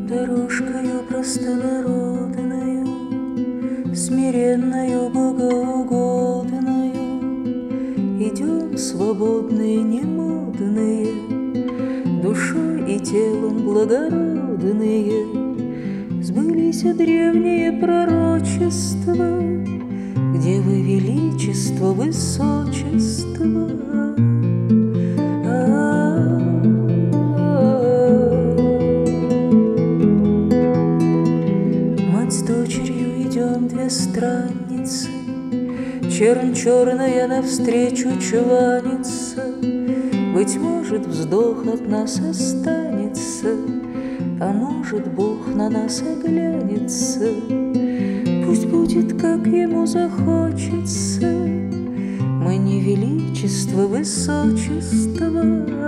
Дорожкою простонародною, смиренною, богоугодною, идем свободные, немодные, душой и телом благородные. Сбылись древние пророчества, где вы величество, высочество. Мать с дочерью идем, две странницы, чернь черная навстречу чванится. Быть может, вздох от нас останется, а может, Бог на нас оглянется. Пусть будет, как ему захочется, мы не величество, высочество.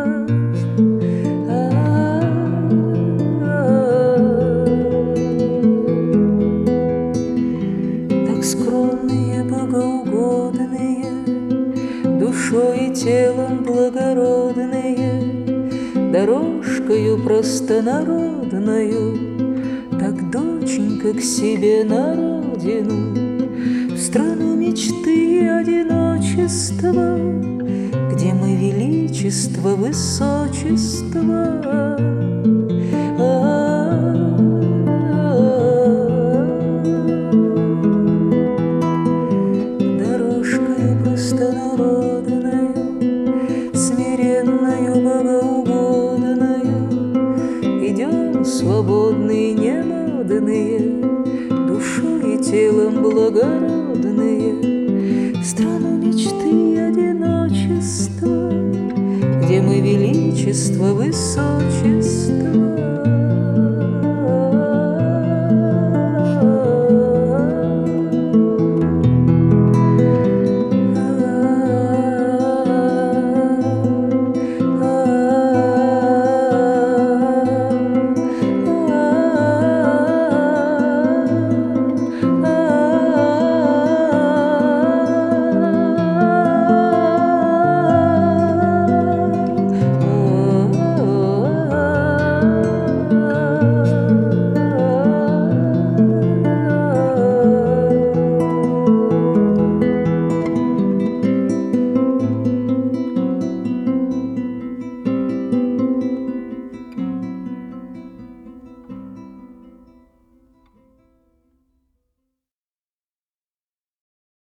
Так скромные, богоугодные, душой и телом благородные, дорожкою простонародною, так, доченька, к себе на родину, в страну мечты и одиночества, где мы величество, высочество. Дорожкою простонародною, смиренною, богоугодною, идем свободные, немодные, душой и телом благородные, в страну мечты и одиночества, где мы величество, высочество.